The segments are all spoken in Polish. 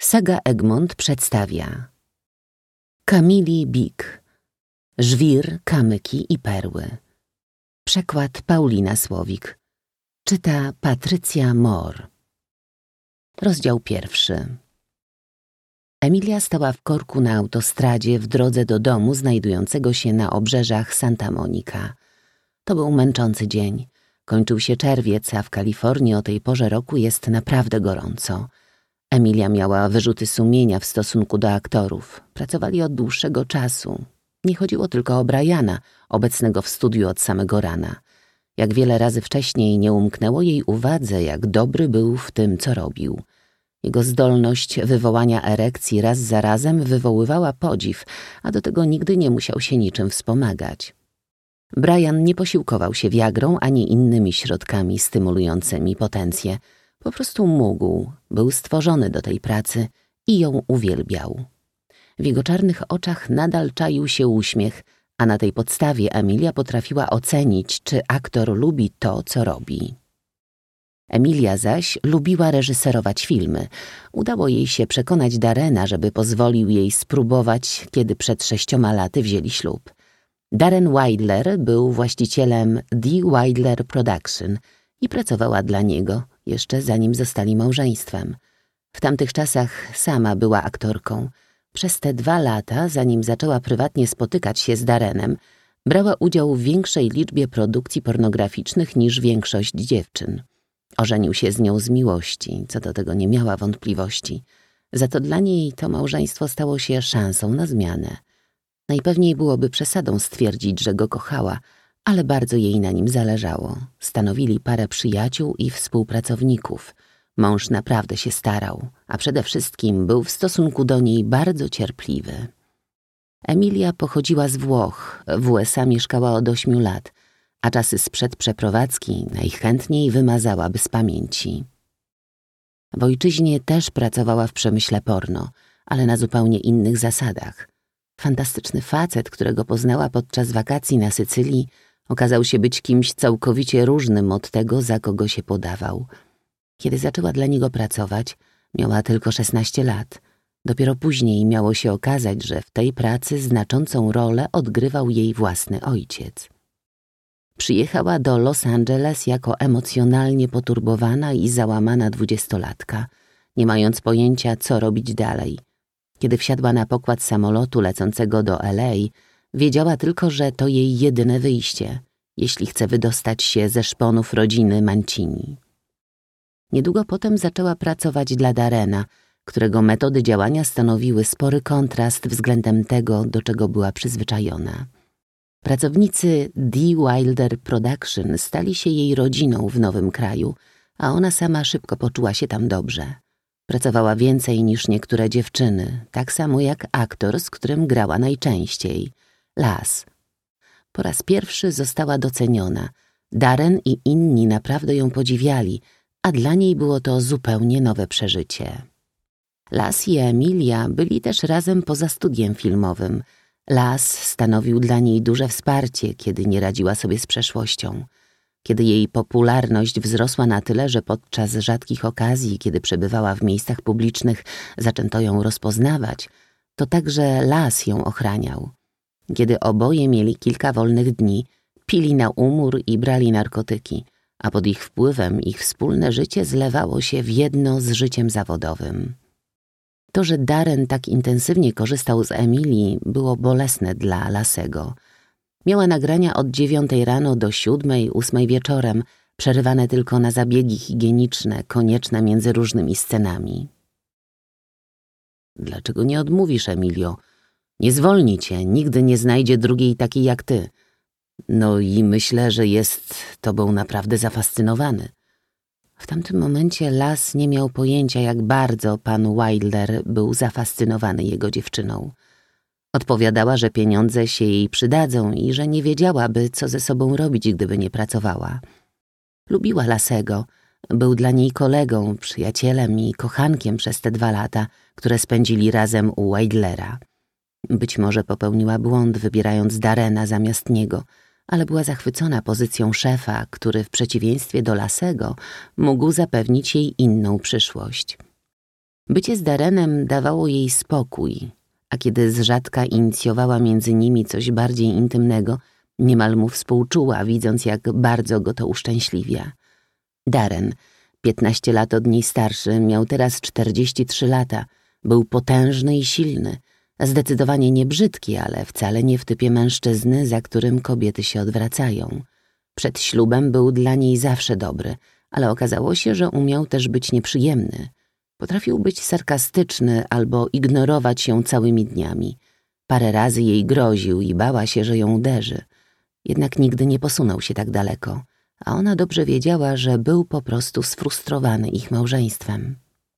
Saga Egmont przedstawia Camille Bik, Żwir, kamyki i perły. Przekład Paulina Słowik. Czyta Patrycja Mor. Rozdział 1. Emilia stała w korku na autostradzie w drodze do domu znajdującego się na obrzeżach Santa Monica. To był męczący dzień. Kończył się czerwiec, a w Kalifornii o tej porze roku jest naprawdę gorąco. Emilia miała wyrzuty sumienia w stosunku do aktorów. Pracowali od dłuższego czasu. Nie chodziło tylko o Briana, obecnego w studiu od samego rana. Jak wiele razy wcześniej nie umknęło jej uwadze, jak dobry był w tym, co robił. Jego zdolność wywołania erekcji raz za razem wywoływała podziw, a do tego nigdy nie musiał się niczym wspomagać. Brian nie posiłkował się Viagrą ani innymi środkami stymulującymi potencję. Po prostu mógł, był stworzony do tej pracy i ją uwielbiał. W jego czarnych oczach nadal czaił się uśmiech, a na tej podstawie Emilia potrafiła ocenić, czy aktor lubi to, co robi. Emilia zaś lubiła reżyserować filmy. Udało jej się przekonać Darrena, żeby pozwolił jej spróbować, kiedy przed 6 laty wzięli ślub. Darren Weidler był właścicielem The Weidler Production i pracowała dla niego, jeszcze zanim zostali małżeństwem. W tamtych czasach sama była aktorką. Przez te 2 lata, zanim zaczęła prywatnie spotykać się z Darrenem, brała udział w większej liczbie produkcji pornograficznych niż większość dziewczyn. Ożenił się z nią z miłości, co do tego nie miała wątpliwości. Za to dla niej to małżeństwo stało się szansą na zmianę. Najpewniej byłoby przesadą stwierdzić, że go kochała, ale bardzo jej na nim zależało. Stanowili parę przyjaciół i współpracowników. Mąż naprawdę się starał, a przede wszystkim był w stosunku do niej bardzo cierpliwy. Emilia pochodziła z Włoch, w USA mieszkała od 8 lat, a czasy sprzed przeprowadzki najchętniej wymazałaby z pamięci. W ojczyźnie też pracowała w przemyśle porno, ale na zupełnie innych zasadach. Fantastyczny facet, którego poznała podczas wakacji na Sycylii, okazał się być kimś całkowicie różnym od tego, za kogo się podawał. Kiedy zaczęła dla niego pracować, miała tylko 16 lat. Dopiero później miało się okazać, że w tej pracy znaczącą rolę odgrywał jej własny ojciec. Przyjechała do Los Angeles jako emocjonalnie poturbowana i załamana 20-latka, nie mając pojęcia, co robić dalej. Kiedy wsiadła na pokład samolotu lecącego do LA, wiedziała tylko, że to jej jedyne wyjście, jeśli chce wydostać się ze szponów rodziny Mancini. Niedługo potem zaczęła pracować dla Darrena, którego metody działania stanowiły spory kontrast względem tego, do czego była przyzwyczajona. Pracownicy The Weidler Production stali się jej rodziną w nowym kraju, a ona sama szybko poczuła się tam dobrze. Pracowała więcej niż niektóre dziewczyny, tak samo jak aktor, z którym grała najczęściej, Las. Po raz pierwszy została doceniona. Darren i inni naprawdę ją podziwiali, a dla niej było to zupełnie nowe przeżycie. Las i Emilia byli też razem poza studiem filmowym. Las stanowił dla niej duże wsparcie, kiedy nie radziła sobie z przeszłością. Kiedy jej popularność wzrosła na tyle, że podczas rzadkich okazji, kiedy przebywała w miejscach publicznych, zaczęto ją rozpoznawać, to także Las ją ochraniał. Kiedy oboje mieli kilka wolnych dni, pili na umór i brali narkotyki, a pod ich wpływem ich wspólne życie zlewało się w jedno z życiem zawodowym. To, że Darren tak intensywnie korzystał z Emilii, było bolesne dla Lasego. Miała nagrania od 9 rano do 7, 8 wieczorem, przerywane tylko na zabiegi higieniczne, konieczne między różnymi scenami. Dlaczego nie odmówisz, Emilio? Nie zwolni cię, nigdy nie znajdzie drugiej takiej jak ty. No i myślę, że jest tobą naprawdę zafascynowany. W tamtym momencie Las nie miał pojęcia, jak bardzo pan Weidler był zafascynowany jego dziewczyną. Odpowiadała, że pieniądze się jej przydadzą i że nie wiedziałaby, co ze sobą robić, gdyby nie pracowała. Lubiła Lasego, był dla niej kolegą, przyjacielem i kochankiem przez te 2 lata, które spędzili razem u Weidlera. Być może popełniła błąd, wybierając Darrena zamiast niego, ale była zachwycona pozycją szefa, który w przeciwieństwie do Lasego mógł zapewnić jej inną przyszłość. Bycie z Darrenem dawało jej spokój, a kiedy z rzadka inicjowała między nimi coś bardziej intymnego, niemal mu współczuła, widząc, jak bardzo go to uszczęśliwia. Darren, 15 lat od niej starszy, miał teraz 43 lata. Był potężny i silny, zdecydowanie nie brzydki, ale wcale nie w typie mężczyzny, za którym kobiety się odwracają. Przed ślubem był dla niej zawsze dobry, ale okazało się, że umiał też być nieprzyjemny. Potrafił być sarkastyczny albo ignorować ją całymi dniami. Parę razy jej groził i bała się, że ją uderzy. Jednak nigdy nie posunął się tak daleko, a ona dobrze wiedziała, że był po prostu sfrustrowany ich małżeństwem.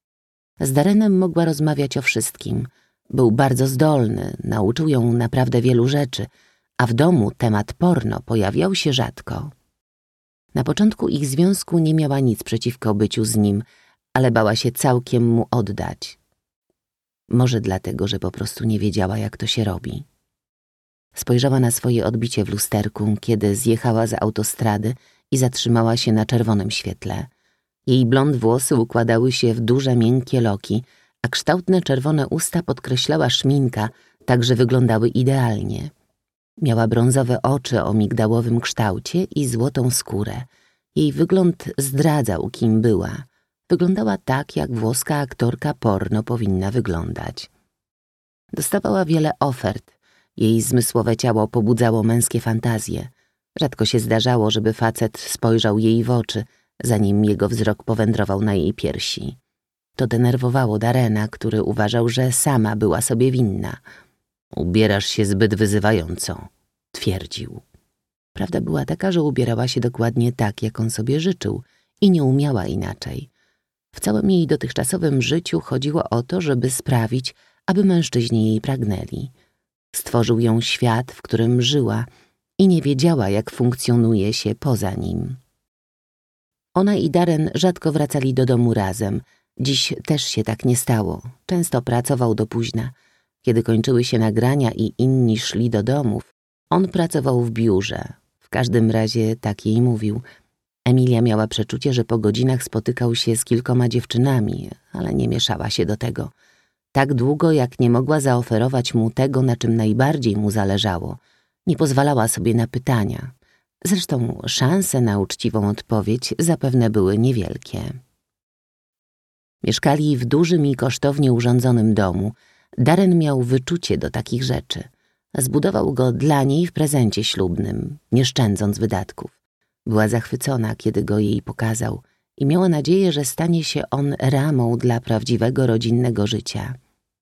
Z Darrenem mogła rozmawiać o wszystkim. Był bardzo zdolny, nauczył ją naprawdę wielu rzeczy, a w domu temat porno pojawiał się rzadko. Na początku ich związku nie miała nic przeciwko byciu z nim, ale bała się całkiem mu oddać. Może dlatego, że po prostu nie wiedziała, jak to się robi. Spojrzała na swoje odbicie w lusterku, kiedy zjechała z autostrady i zatrzymała się na czerwonym świetle. Jej blond włosy układały się w duże, miękkie loki, a kształtne czerwone usta podkreślała szminka, tak że wyglądały idealnie. Miała brązowe oczy o migdałowym kształcie i złotą skórę. Jej wygląd zdradzał, kim była. Wyglądała tak, jak włoska aktorka porno powinna wyglądać. Dostawała wiele ofert. Jej zmysłowe ciało pobudzało męskie fantazje. Rzadko się zdarzało, żeby facet spojrzał jej w oczy, zanim jego wzrok powędrował na jej piersi. To denerwowało Darrena, który uważał, że sama była sobie winna. Ubierasz się zbyt wyzywająco, twierdził. Prawda była taka, że ubierała się dokładnie tak, jak on sobie życzył i nie umiała inaczej. W całym jej dotychczasowym życiu chodziło o to, żeby sprawić, aby mężczyźni jej pragnęli. Stworzył ją świat, w którym żyła i nie wiedziała, jak funkcjonuje się poza nim. Ona i Darren rzadko wracali do domu razem. Dziś też się tak nie stało. Często pracował do późna. Kiedy kończyły się nagrania i inni szli do domów, on pracował w biurze. W każdym razie tak jej mówił. Emilia miała przeczucie, że po godzinach spotykał się z kilkoma dziewczynami, ale nie mieszała się do tego. Tak długo, jak nie mogła zaoferować mu tego, na czym najbardziej mu zależało. Nie pozwalała sobie na pytania. Zresztą szanse na uczciwą odpowiedź zapewne były niewielkie. Mieszkali w dużym i kosztownie urządzonym domu. Darren miał wyczucie do takich rzeczy. Zbudował go dla niej w prezencie ślubnym, nie szczędząc wydatków. Była zachwycona, kiedy go jej pokazał i miała nadzieję, że stanie się on ramą dla prawdziwego rodzinnego życia.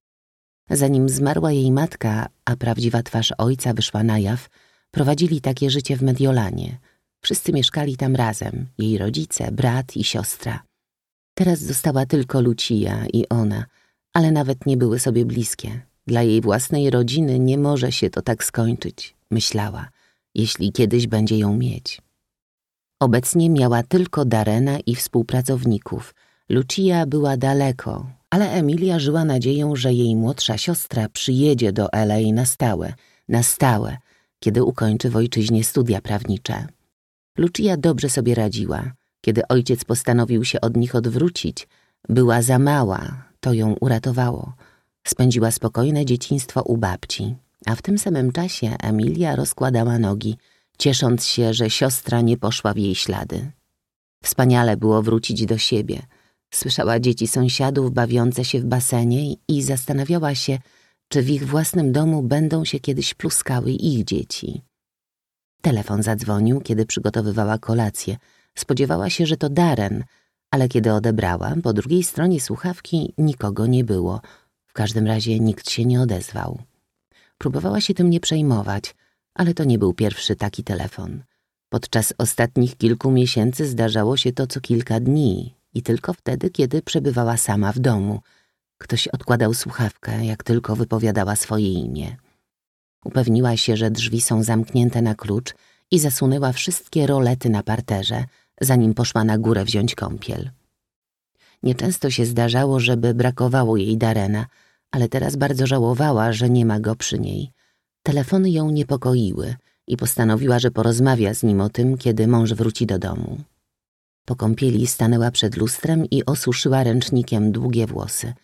Zanim zmarła jej matka, a prawdziwa twarz ojca wyszła na jaw, prowadzili takie życie w Mediolanie. Wszyscy mieszkali tam razem, jej rodzice, brat i siostra. Teraz została tylko Lucia i ona, ale nawet nie były sobie bliskie. Dla jej własnej rodziny nie może się to tak skończyć, myślała, jeśli kiedyś będzie ją mieć. Obecnie miała tylko Darrena i współpracowników. Lucia była daleko, ale Emilia żyła nadzieją, że jej młodsza siostra przyjedzie do LA na stałe, kiedy ukończy w ojczyźnie studia prawnicze. Lucia dobrze sobie radziła. Kiedy ojciec postanowił się od nich odwrócić, była za mała, to ją uratowało. Spędziła spokojne dzieciństwo u babci, a w tym samym czasie Emilia rozkładała nogi, ciesząc się, że siostra nie poszła w jej ślady. Wspaniale było wrócić do siebie. Słyszała dzieci sąsiadów bawiące się w basenie i zastanawiała się, czy w ich własnym domu będą się kiedyś pluskały ich dzieci. Telefon zadzwonił, kiedy przygotowywała kolację. Spodziewała się, że to Darren, ale kiedy odebrała, po drugiej stronie słuchawki nikogo nie było. W każdym razie nikt się nie odezwał. Próbowała się tym nie przejmować, ale to nie był pierwszy taki telefon. Podczas ostatnich kilku miesięcy zdarzało się to co kilka dni i tylko wtedy, kiedy przebywała sama w domu. Ktoś odkładał słuchawkę, jak tylko wypowiadała swoje imię. Upewniła się, że drzwi są zamknięte na klucz i zasunęła wszystkie rolety na parterze, zanim poszła na górę wziąć kąpiel. Nieczęsto się zdarzało, żeby brakowało jej Darrena, ale teraz bardzo żałowała, że nie ma go przy niej. Telefony ją niepokoiły i postanowiła, że porozmawia z nim o tym, kiedy mąż wróci do domu. Po kąpieli stanęła przed lustrem i osuszyła ręcznikiem długie włosy.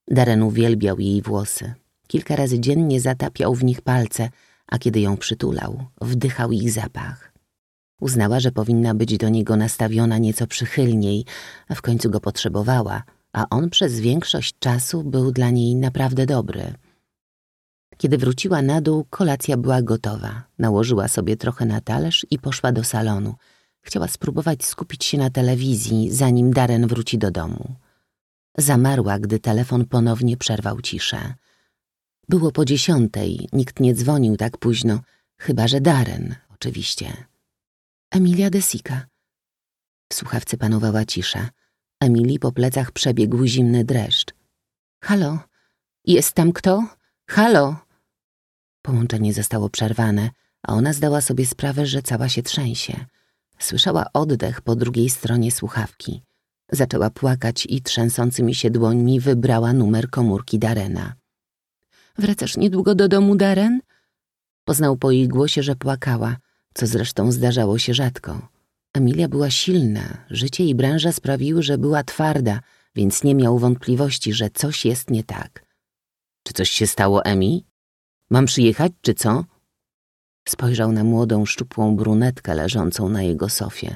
Darren uwielbiał jej włosy. Kilka razy dziennie zatapiał w nich palce, a kiedy ją przytulał, wdychał ich zapach. Uznała, że powinna być do niego nastawiona nieco przychylniej, a w końcu go potrzebowała, a on przez większość czasu był dla niej naprawdę dobry. Kiedy wróciła na dół, kolacja była gotowa. Nałożyła sobie trochę na talerz i poszła do salonu. Chciała spróbować skupić się na telewizji, zanim Darren wróci do domu. Zamarła, gdy telefon ponownie przerwał ciszę. Było po 10:00, nikt nie dzwonił tak późno, chyba że Darren, oczywiście. Emilia de Sica. W słuchawce panowała cisza. Emilii po plecach przebiegł zimny dreszcz. Halo? Jest tam kto? Halo? Połączenie zostało przerwane, a ona zdała sobie sprawę, że cała się trzęsie. Słyszała oddech po drugiej stronie słuchawki. Zaczęła płakać i trzęsącymi się dłońmi wybrała numer komórki Darrena. Wracasz niedługo do domu, Darren? Poznał po jej głosie, że płakała, co zresztą zdarzało się rzadko. Emilia była silna, życie i branża sprawiły, że była twarda, więc nie miał wątpliwości, że coś jest nie tak. Czy coś się stało, Emi? Mam przyjechać, czy co? Spojrzał na młodą, szczupłą brunetkę leżącą na jego sofie.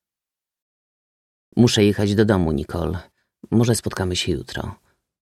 Muszę jechać do domu, Nicole. Może spotkamy się jutro.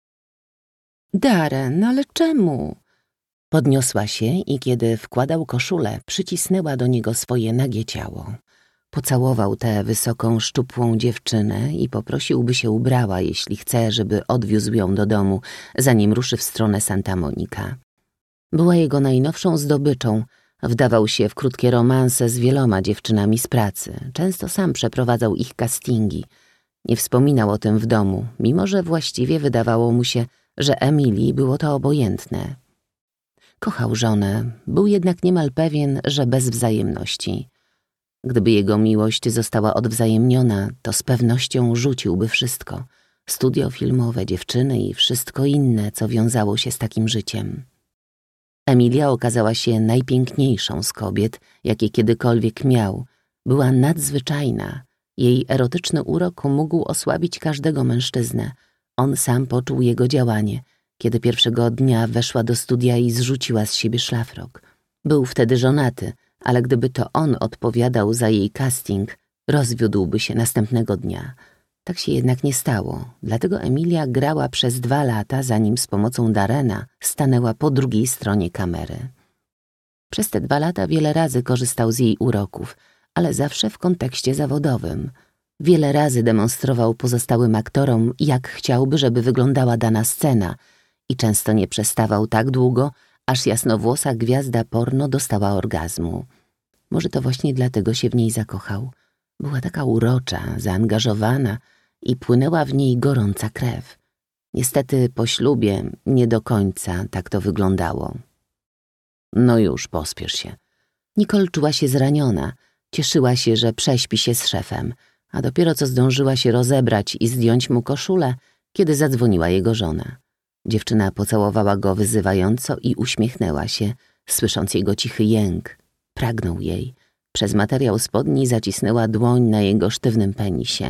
Darren, ale czemu? Podniosła się i kiedy wkładał koszulę, przycisnęła do niego swoje nagie ciało. Pocałował tę wysoką, szczupłą dziewczynę i poprosił, by się ubrała, jeśli chce, żeby odwiózł ją do domu, zanim ruszy w stronę Santa Monica. Była jego najnowszą zdobyczą. Wdawał się w krótkie romanse z wieloma dziewczynami z pracy. Często sam przeprowadzał ich castingi. Nie wspominał o tym w domu, mimo że właściwie wydawało mu się, że Emilii było to obojętne. Kochał żonę, był jednak niemal pewien, że bez wzajemności. Gdyby jego miłość została odwzajemniona, to z pewnością rzuciłby wszystko. Studio filmowe, dziewczyny i wszystko inne, co wiązało się z takim życiem. Emilia okazała się najpiękniejszą z kobiet, jakie kiedykolwiek miał. Była nadzwyczajna. Jej erotyczny urok mógł osłabić każdego mężczyznę. On sam poczuł jego działanie, kiedy pierwszego dnia weszła do studia i zrzuciła z siebie szlafrok. Był wtedy żonaty, ale gdyby to on odpowiadał za jej casting, rozwiódłby się następnego dnia. Tak się jednak nie stało, dlatego Emilia grała przez 2 lata, zanim z pomocą Darrena stanęła po drugiej stronie kamery. Przez te 2 lata wiele razy korzystał z jej uroków, ale zawsze w kontekście zawodowym. Wiele razy demonstrował pozostałym aktorom, jak chciałby, żeby wyglądała dana scena i często nie przestawał tak długo, aż jasnowłosa gwiazda porno dostała orgazmu. Może to właśnie dlatego się w niej zakochał. Była taka urocza, zaangażowana i płynęła w niej gorąca krew. Niestety po ślubie nie do końca tak to wyglądało. No już, pospiesz się. Nicole czuła się zraniona. Cieszyła się, że prześpi się z szefem, a dopiero co zdążyła się rozebrać i zdjąć mu koszulę, kiedy zadzwoniła jego żona. Dziewczyna pocałowała go wyzywająco i uśmiechnęła się, słysząc jego cichy jęk. Pragnął jej. Przez materiał spodni zacisnęła dłoń na jego sztywnym penisie.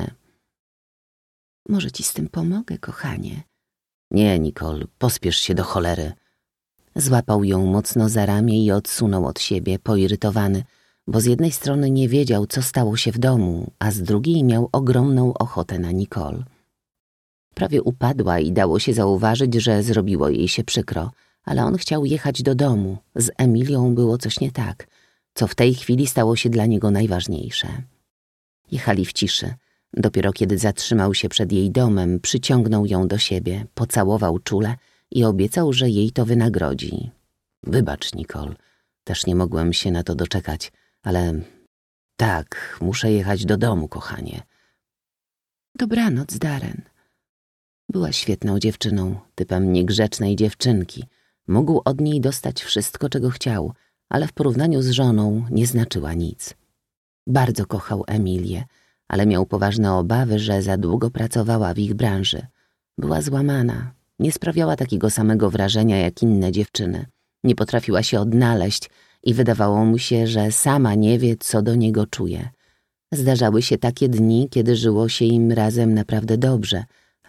Może ci z tym pomogę, kochanie? Nie, Nicole, pospiesz się do cholery. Złapał ją mocno za ramię i odsunął od siebie, poirytowany, bo z jednej strony nie wiedział, co stało się w domu, a z drugiej miał ogromną ochotę na Nicole. Prawie upadła i dało się zauważyć, że zrobiło jej się przykro, ale on chciał jechać do domu. Z Emilią było coś nie tak, co w tej chwili stało się dla niego najważniejsze. Jechali w ciszy. Dopiero kiedy zatrzymał się przed jej domem, przyciągnął ją do siebie, pocałował czule i obiecał, że jej to wynagrodzi. Wybacz, Nicole, też nie mogłem się na to doczekać, ale tak, muszę jechać do domu, kochanie. Dobranoc, Darren. Była świetną dziewczyną, typem niegrzecznej dziewczynki. Mógł od niej dostać wszystko, czego chciał, ale w porównaniu z żoną nie znaczyła nic. Bardzo kochał Emilię, ale miał poważne obawy, że za długo pracowała w ich branży. Była złamana, nie sprawiała takiego samego wrażenia jak inne dziewczyny. Nie potrafiła się odnaleźć i wydawało mu się, że sama nie wie, co do niego czuje. Zdarzały się takie dni, kiedy żyło się im razem naprawdę dobrze,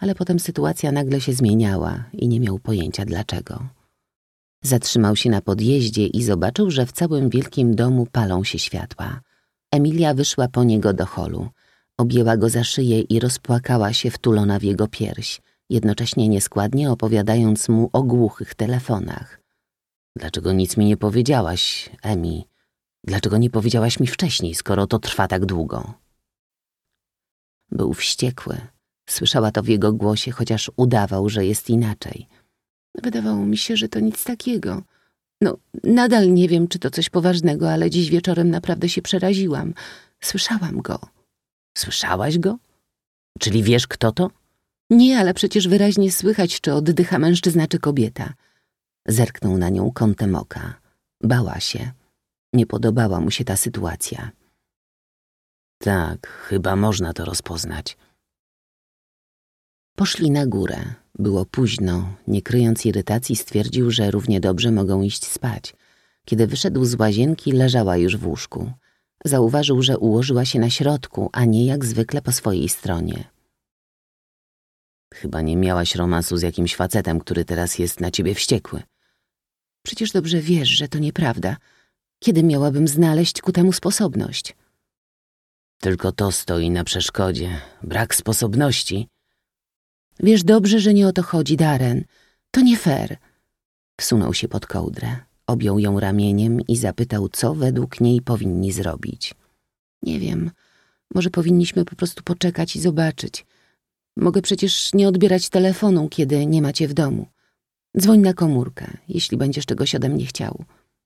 ale potem sytuacja nagle się zmieniała i nie miał pojęcia dlaczego. Zatrzymał się na podjeździe i zobaczył, że w całym wielkim domu palą się światła. Emilia wyszła po niego do holu. Objęła go za szyję i rozpłakała się wtulona w jego pierś, jednocześnie nieskładnie opowiadając mu o głuchych telefonach. Dlaczego nic mi nie powiedziałaś, Emi? Dlaczego nie powiedziałaś mi wcześniej, skoro to trwa tak długo? Był wściekły. Słyszała to w jego głosie, chociaż udawał, że jest inaczej. Wydawało mi się, że to nic takiego. No, nadal nie wiem, czy to coś poważnego, ale dziś wieczorem naprawdę się przeraziłam. Słyszałam go. Słyszałaś go? Czyli wiesz, kto to? Nie, ale przecież wyraźnie słychać, czy oddycha mężczyzna, czy kobieta. Zerknął na nią kątem oka. Bała się. Nie podobała mu się ta sytuacja. Tak, chyba można to rozpoznać. Poszli na górę. Było późno. Nie kryjąc irytacji, stwierdził, że równie dobrze mogą iść spać. Kiedy wyszedł z łazienki, leżała już w łóżku. Zauważył, że ułożyła się na środku, a nie jak zwykle po swojej stronie. Chyba nie miałaś romansu z jakimś facetem, który teraz jest na ciebie wściekły. Przecież dobrze wiesz, że to nieprawda. Kiedy miałabym znaleźć ku temu sposobność? Tylko to stoi na przeszkodzie. Brak sposobności. Wiesz dobrze, że nie o to chodzi, Darren. To nie fair. Wsunął się pod kołdrę, objął ją ramieniem i zapytał, co według niej powinni zrobić. Nie wiem, może powinniśmy po prostu poczekać i zobaczyć. Mogę przecież nie odbierać telefonu, kiedy nie macie w domu. Dzwoń na komórkę, jeśli będziesz czegoś ode mnie chciał.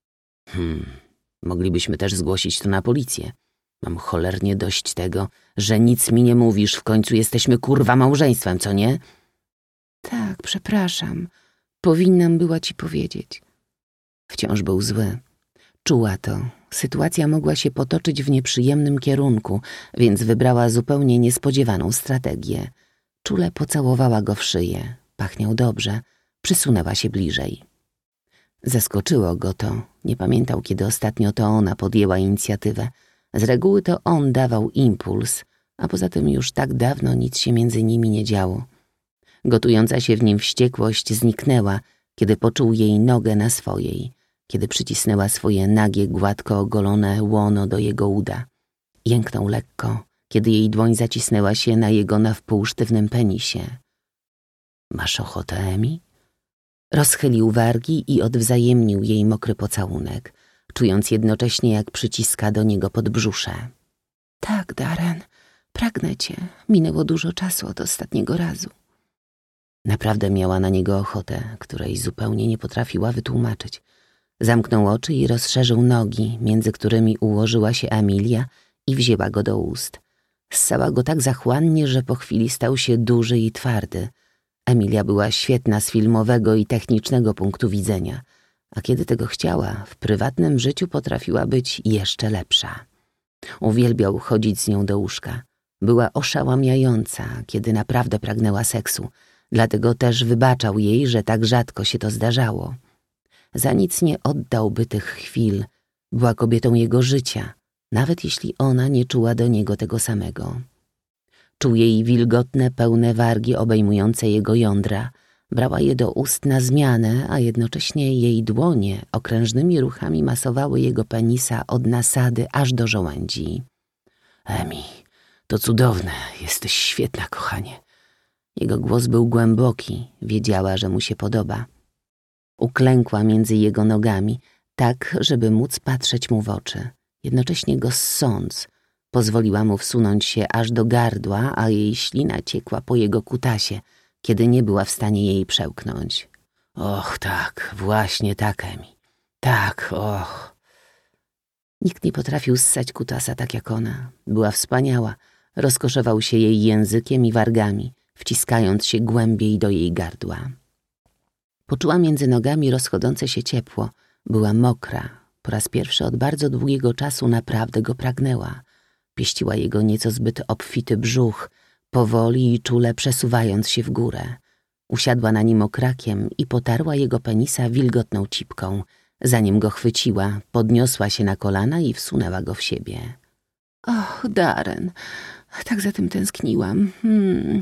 Moglibyśmy też zgłosić to na policję. Mam cholernie dość tego, że nic mi nie mówisz. W końcu jesteśmy kurwa małżeństwem, co nie? Tak, przepraszam. Powinnam była ci powiedzieć. Wciąż był zły. Czuła to. Sytuacja mogła się potoczyć w nieprzyjemnym kierunku, więc wybrała zupełnie niespodziewaną strategię. Czule pocałowała go w szyję. Pachniał dobrze. Przysunęła się bliżej. Zaskoczyło go to. Nie pamiętał, kiedy ostatnio to ona podjęła inicjatywę. Z reguły to on dawał impuls, a poza tym już tak dawno nic się między nimi nie działo. Gotująca się w nim wściekłość zniknęła, kiedy poczuł jej nogę na swojej, kiedy przycisnęła swoje nagie, gładko ogolone łono do jego uda. Jęknął lekko, kiedy jej dłoń zacisnęła się na jego na wpół sztywnym penisie. Masz ochotę, Emi? Rozchylił wargi i odwzajemnił jej mokry pocałunek, czując jednocześnie, jak przyciska do niego podbrzusze. Tak, Darren, pragnę cię. Minęło dużo czasu od ostatniego razu. Naprawdę miała na niego ochotę, której zupełnie nie potrafiła wytłumaczyć. Zamknął oczy i rozszerzył nogi, między którymi ułożyła się Emilia i wzięła go do ust. Ssała go tak zachłannie, że po chwili stał się duży i twardy. Emilia była świetna z filmowego i technicznego punktu widzenia, a kiedy tego chciała, w prywatnym życiu potrafiła być jeszcze lepsza. Uwielbiał chodzić z nią do łóżka. Była oszałamiająca, kiedy naprawdę pragnęła seksu, dlatego też wybaczał jej, że tak rzadko się to zdarzało. Za nic nie oddałby tych chwil. Była kobietą jego życia, nawet jeśli ona nie czuła do niego tego samego. Czuł jej wilgotne, pełne wargi obejmujące jego jądra. Brała je do ust na zmianę, a jednocześnie jej dłonie okrężnymi ruchami masowały jego penisa od nasady aż do żołędzi. Emi, to cudowne, jesteś świetna, kochanie. Jego głos był głęboki, wiedziała, że mu się podoba. Uklękła między jego nogami, tak, żeby móc patrzeć mu w oczy. Jednocześnie go ssąc, pozwoliła mu wsunąć się aż do gardła, a jej ślina ciekła po jego kutasie, kiedy nie była w stanie jej przełknąć. Och, tak, właśnie tak, Emi. Tak, och. Nikt nie potrafił ssać kutasa tak jak ona. Była wspaniała. Rozkoszował się jej językiem i wargami, wciskając się głębiej do jej gardła. Poczuła między nogami rozchodzące się ciepło. Była mokra. Po raz pierwszy od bardzo długiego czasu naprawdę go pragnęła. Pieściła jego nieco zbyt obfity brzuch, powoli i czule przesuwając się w górę. Usiadła na nim okrakiem i potarła jego penisa wilgotną cipką. Zanim go chwyciła, podniosła się na kolana i wsunęła go w siebie. Och, Darren, tak za tym tęskniłam.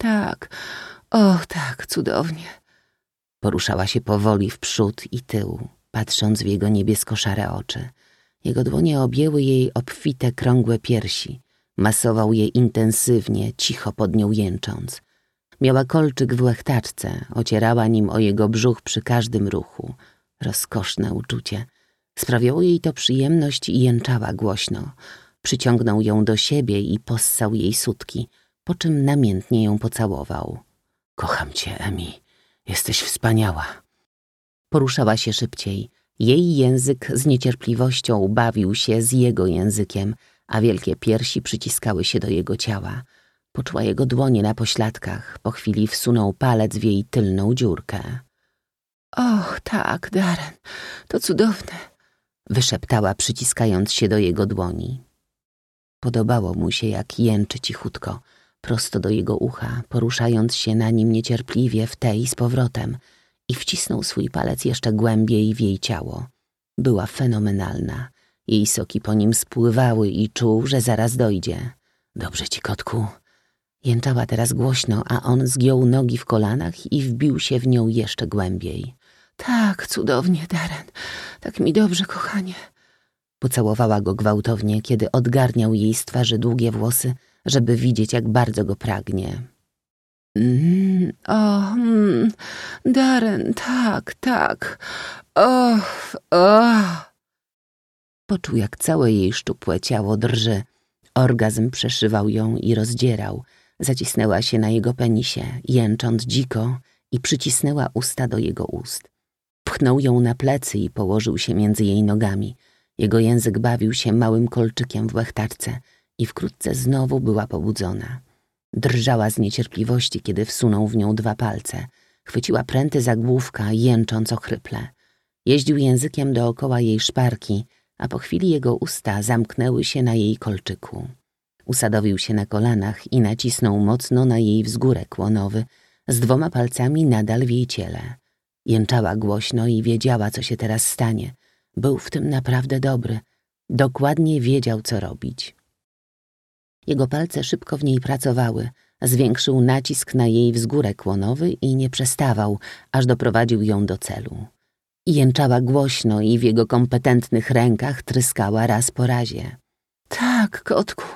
tak, o tak, cudownie. Poruszała się powoli w przód i tył, patrząc w jego niebiesko-szare oczy. Jego dłonie objęły jej obfite, krągłe piersi. Masował je intensywnie, cicho pod nią jęcząc. Miała kolczyk w łechtaczce, ocierała nim o jego brzuch przy każdym ruchu. Rozkoszne uczucie. Sprawiało jej to przyjemność i jęczała głośno. Przyciągnął ją do siebie i possał jej sutki, po czym namiętnie ją pocałował. Kocham cię, Emi. Jesteś wspaniała. Poruszała się szybciej. Jej język z niecierpliwością bawił się z jego językiem, a wielkie piersi przyciskały się do jego ciała. Poczuła jego dłonie na pośladkach. Po chwili wsunął palec w jej tylną dziurkę. Och, tak, Darren, to cudowne, wyszeptała, przyciskając się do jego dłoni. Podobało mu się, jak jęczy cichutko, prosto do jego ucha, poruszając się na nim niecierpliwie w tej z powrotem i wcisnął swój palec jeszcze głębiej w jej ciało. Była fenomenalna. Jej soki po nim spływały i czuł, że zaraz dojdzie. Dobrze ci, kotku. Jęczała teraz głośno, a on zgiął nogi w kolanach i wbił się w nią jeszcze głębiej. Tak, cudownie, Darren. Tak mi dobrze, kochanie. Pocałowała go gwałtownie, kiedy odgarniał jej z twarzy długie włosy, żeby widzieć, jak bardzo go pragnie. Darren, tak, tak. Poczuł, jak całe jej szczupłe ciało drży. Orgazm przeszywał ją i rozdzierał. Zacisnęła się na jego penisie, jęcząc dziko, i przycisnęła usta do jego ust. Pchnął ją na plecy i położył się między jej nogami. Jego język bawił się małym kolczykiem w łechtaczce i wkrótce znowu była pobudzona. Drżała z niecierpliwości, kiedy wsunął w nią 2 palce. Chwyciła pręty za główka, jęcząc ochryple. Jeździł językiem dookoła jej szparki, a po chwili jego usta zamknęły się na jej kolczyku. Usadowił się na kolanach i nacisnął mocno na jej wzgórek łonowy, z 2 palcami nadal w jej ciele. Jęczała głośno i wiedziała, co się teraz stanie. Był w tym naprawdę dobry. Dokładnie wiedział, co robić. Jego palce szybko w niej pracowały. Zwiększył nacisk na jej wzgórek łonowy i nie przestawał, aż doprowadził ją do celu. Jęczała głośno i w jego kompetentnych rękach tryskała raz po razie. Tak, kotku.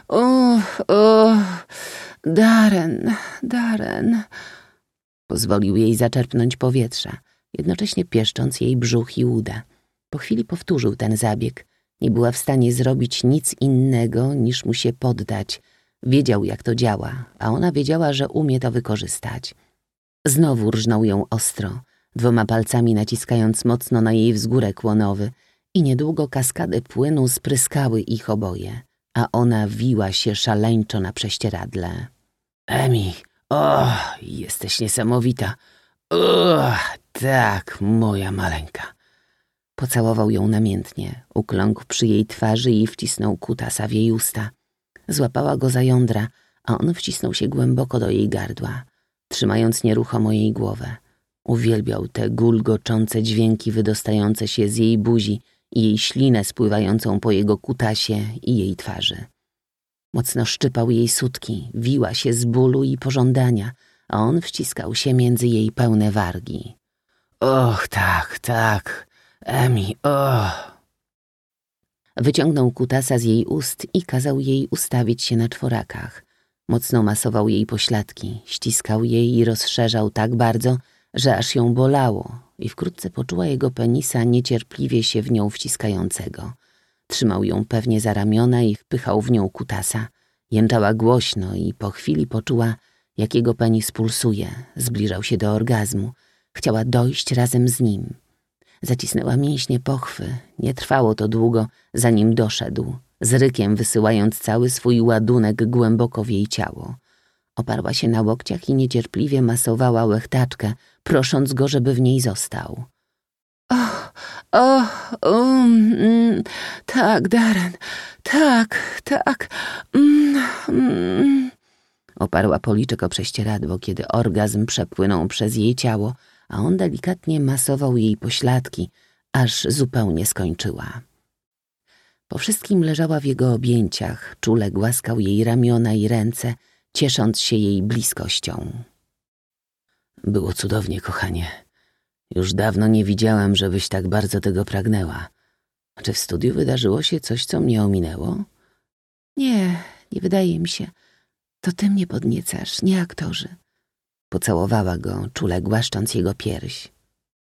Darren. Pozwolił jej zaczerpnąć powietrza, jednocześnie pieszcząc jej brzuch i uda. Po chwili powtórzył ten zabieg. Nie była w stanie zrobić nic innego, niż mu się poddać. Wiedział, jak to działa, a ona wiedziała, że umie to wykorzystać. Znowu rżnął ją ostro, 2 palcami naciskając mocno na jej wzgórek łonowy i niedługo kaskady płynu spryskały ich oboje, a ona wiła się szaleńczo na prześcieradle. Emi, jesteś niesamowita. Tak, moja maleńka. Pocałował ją namiętnie, ukląkł przy jej twarzy i wcisnął kutasa w jej usta. Złapała go za jądra, a on wcisnął się głęboko do jej gardła, trzymając nieruchomo jej głowę. Uwielbiał te gulgoczące dźwięki wydostające się z jej buzi i jej ślinę spływającą po jego kutasie i jej twarzy. Mocno szczypał jej sutki, wiła się z bólu i pożądania, a on wciskał się między jej pełne wargi. Och, tak, Emi, Wyciągnął kutasa z jej ust i kazał jej ustawić się na 4. Mocno masował jej pośladki, ściskał jej i rozszerzał tak bardzo, że aż ją bolało i wkrótce poczuła jego penisa niecierpliwie się w nią wciskającego. Trzymał ją pewnie za ramiona i wpychał w nią kutasa. Jęczała głośno i po chwili poczuła, jak jego penis pulsuje. Zbliżał się do orgazmu. Chciała dojść razem z nim. Zacisnęła mięśnie pochwy. Nie trwało to długo, zanim doszedł, z rykiem wysyłając cały swój ładunek głęboko w jej ciało. Oparła się na łokciach i niecierpliwie masowała łechtaczkę, prosząc go, żeby w niej został. Tak, Darren, tak. Oparła policzek o prześcieradło, kiedy orgazm przepłynął przez jej ciało, a on delikatnie masował jej pośladki, aż zupełnie skończyła. Po wszystkim leżała w jego objęciach, czule głaskał jej ramiona i ręce ciesząc się jej bliskością. Było cudownie, kochanie. Już dawno nie widziałem, żebyś tak bardzo tego pragnęła. Czy w studiu wydarzyło się coś, co mnie ominęło? Nie, nie wydaje mi się. To ty mnie podniecasz, nie aktorzy. Pocałowała go, czule głaszcząc jego pierś.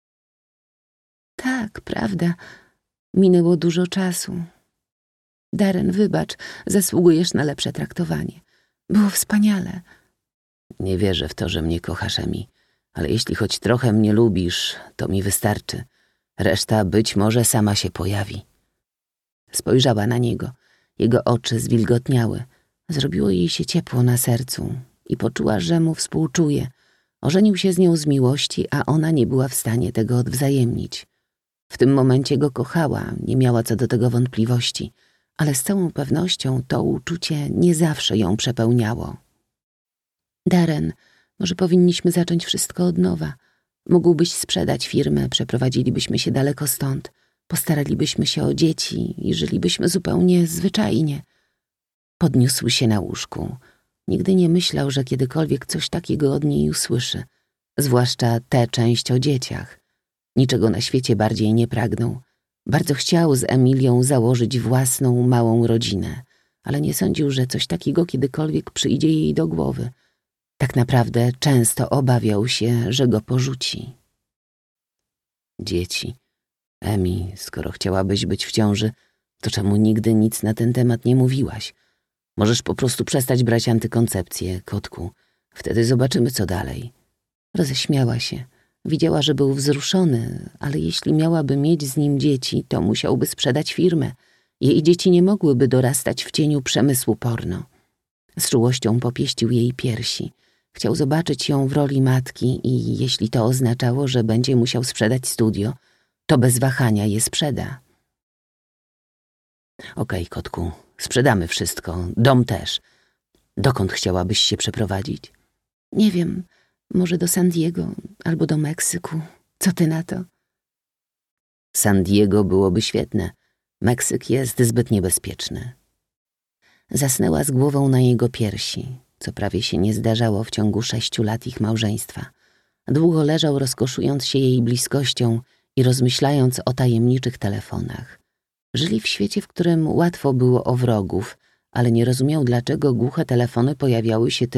Tak, prawda. Minęło dużo czasu. Darren, wybacz, zasługujesz na lepsze traktowanie. Było wspaniale. Nie wierzę w to, że mnie kochasz, Emi, ale jeśli choć trochę mnie lubisz, to mi wystarczy. Reszta być może sama się pojawi. Spojrzała na niego. Jego oczy zwilgotniały. Zrobiło jej się ciepło na sercu i poczuła, że mu współczuje. Ożenił się z nią z miłości, a ona nie była w stanie tego odwzajemnić. W tym momencie go kochała, nie miała co do tego wątpliwości, ale z całą pewnością to uczucie nie zawsze ją przepełniało. Darren, może powinniśmy zacząć wszystko od nowa. Mógłbyś sprzedać firmę, przeprowadzilibyśmy się daleko stąd, postaralibyśmy się o dzieci i żylibyśmy zupełnie zwyczajnie. Podniósł się na łóżku. Nigdy nie myślał, że kiedykolwiek coś takiego od niej usłyszy, zwłaszcza tę część o dzieciach. Niczego na świecie bardziej nie pragnął. Bardzo chciał z Emilią założyć własną, małą rodzinę, ale nie sądził, że coś takiego kiedykolwiek przyjdzie jej do głowy. Tak naprawdę często obawiał się, że go porzuci. Dzieci. Emi, skoro chciałabyś być w ciąży, to czemu nigdy nic na ten temat nie mówiłaś? Możesz po prostu przestać brać antykoncepcję, kotku. Wtedy zobaczymy, co dalej. Roześmiała się. Widziała, że był wzruszony, ale jeśli miałaby mieć z nim dzieci, to musiałby sprzedać firmę. Jej dzieci nie mogłyby dorastać w cieniu przemysłu porno. Z czułością popieścił jej piersi. Chciał zobaczyć ją w roli matki i jeśli to oznaczało, że będzie musiał sprzedać studio, to bez wahania je sprzeda. Okej, kotku, sprzedamy wszystko, dom też. Dokąd chciałabyś się przeprowadzić? Nie wiem, może do San Diego albo do Meksyku. Co ty na to? San Diego byłoby świetne. Meksyk jest zbyt niebezpieczny. Zasnęła z głową na jego piersi, co prawie się nie zdarzało w ciągu 6 lat ich małżeństwa. Długo leżał, rozkoszując się jej bliskością i rozmyślając o tajemniczych telefonach. Żyli w świecie, w którym łatwo było o wrogów, ale nie rozumiał, dlaczego głuche telefony pojawiały się